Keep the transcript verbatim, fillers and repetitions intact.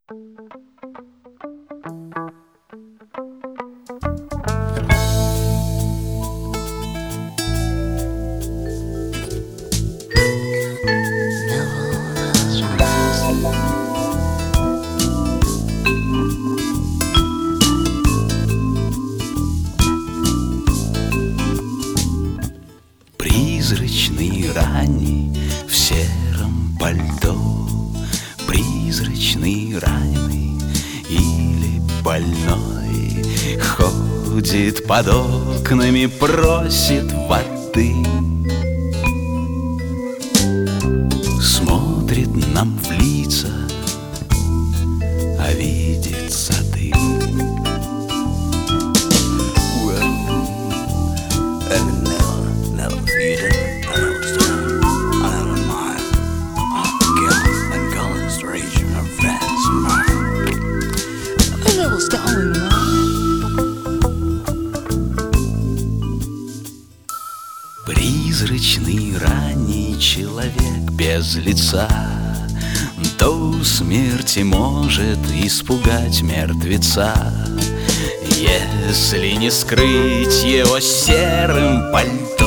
Призрачный ранний в сером пальто, призрачный раненый или больной, ходит под окнами, просит воды, смотрит нам в лица, а видит сады. Призрачный ранний человек без лица до смерти может испугать мертвеца, если не скрыть его серым пальто.